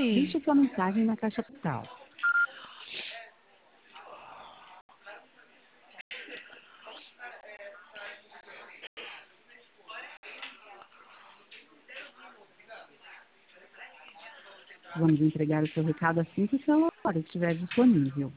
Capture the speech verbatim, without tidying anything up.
Deixe sua mensagem na caixa postal. Vamos entregar o seu recado assim que o celular estiver disponível.